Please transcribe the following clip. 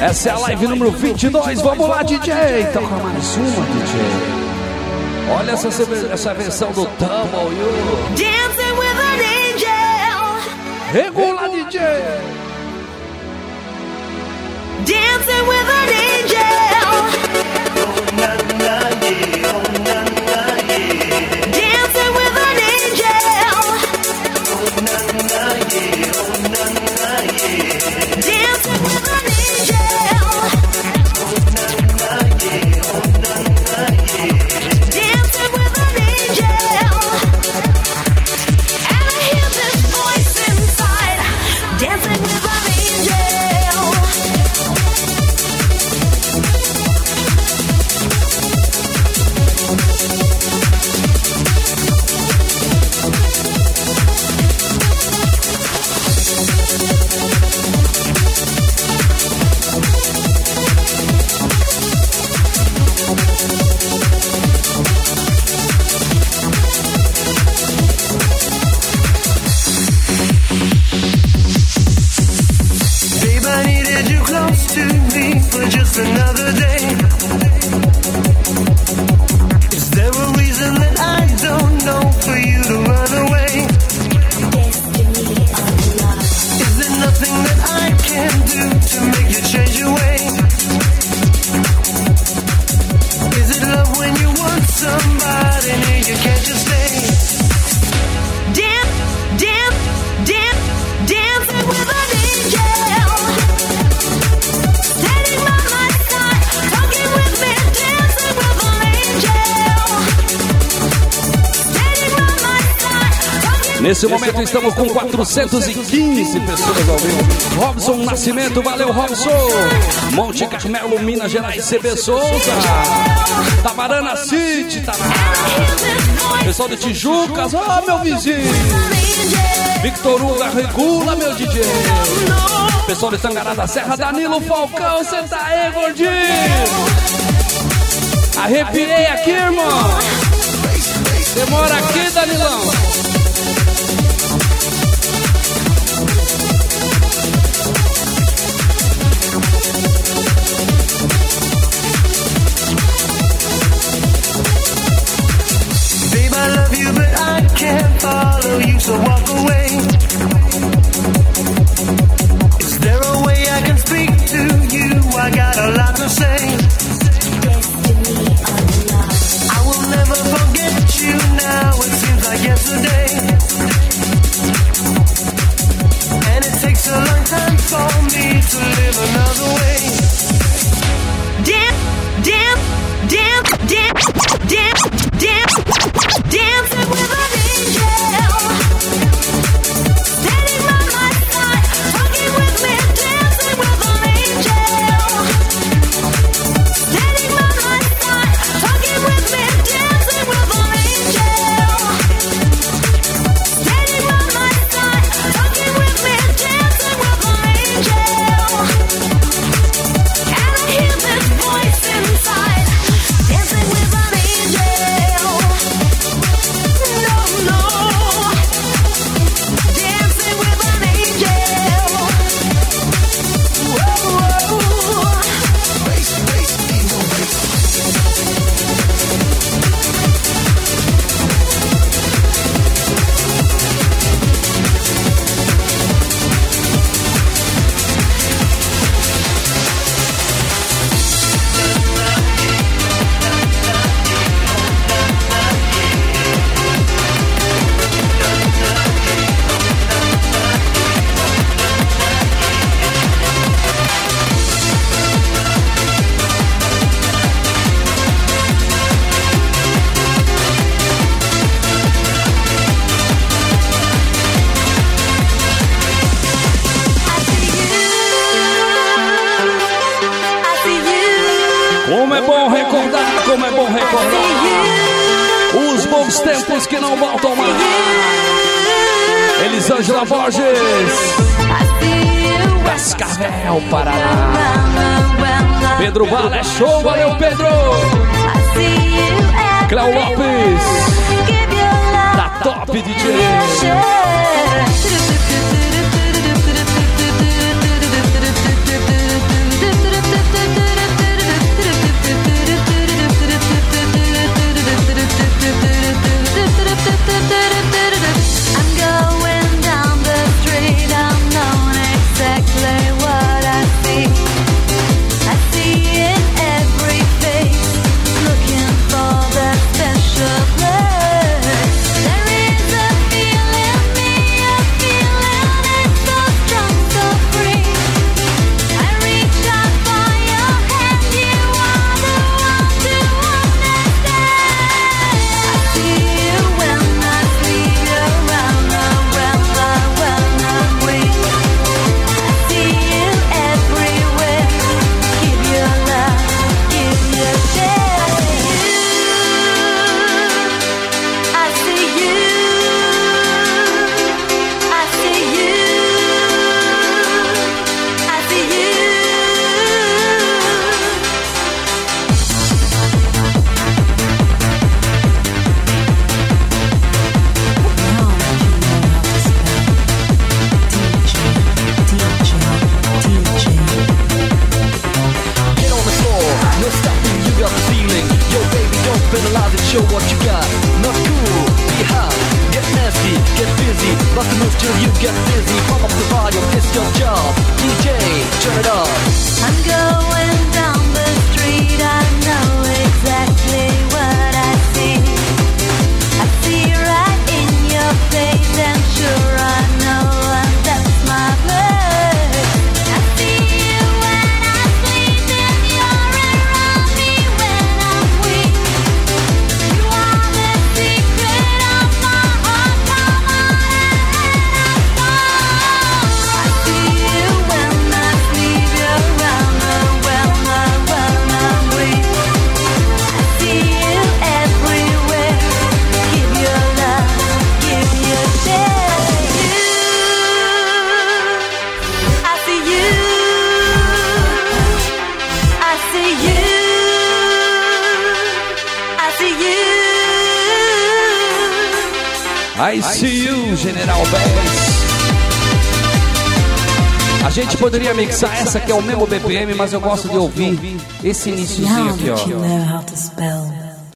Essa é a live número 22. Vamos lá, DJ. Toca mais uma, DJ. Olha essa versão do Tumble You. Dancing with an angel. Regula, DJ. Dancing with an angel. Oh, na, na, yeah. Oh, na, na, yeah. Dancing with an angel. Oh, na, na, yeah. Oh, na, na, yeah. Dancing with an angel. Oh, na, na, yeah. Oh, na, na, yeah. Dancing with an angel. And I hear this voice inside. Dancing with an angel. Babe, I needed you close to me for just another day. Is there a reason that I don't know for you to run away? Is there nothing that I can do to make you change your way? Is it love when you want somebody near you, can't just stay? Dancing with an angel. Standing by my side, talking with me, dancing with an angel. Standing by my side, talking. Nesse momento estamos com 415 pessoas ao vivo. Robson Nascimento, valeu Robson. Monte Carmelo, Minas Gerais, CB Souza. Tamarana City, pessoal de Tijucas, ó meu vizinho. Victor Hugo, regula meu DJ. Pessoal de Tangará da Serra, Danilo Falcão, cê tá aí, gordinho. Arrepiei aqui, irmão. Demora aqui, Danilão. Babe, I love you, but I can't follow you, so walk away. Is there a way I can speak to you? I got a lot to say. I will never forget you now, it seems like yesterday. And it takes a long time for me to live another way. Dancing with an angel. Standing by my side, talking with me, dancing with an angel. Standing by my side, talking with me, dancing with an angel. Standing by my side, talking with me, dancing with an angel. And I hear this voice inside, dancing with an angel. No, no, dancing with an angel. Whoa, whoa. Como é bom recordar, como é bom recordar os bons tempos que não voltam mais. Elisângela Borges, Cascavel, Paraná. Pedro Bala, é show, valeu Pedro. Cléo Lopes, da Top DJ. I'm going down the street, I know exactly what I see. I see right in your face, and sure I know that's my blood. I see you when I sleep, and you're around me when I'm weak. You are the secret of my heart, come on and let us go. I see you when I sleep, you're around me when I'm weak. I see you everywhere. Give your love, give your share. I see you. I see you. I see you. I see you, General Bass. A gente poderia mixar essa que é o mesmo BPM, mas eu gosto de ouvir esse iniciozinho Now aqui, that you ó. know how to spell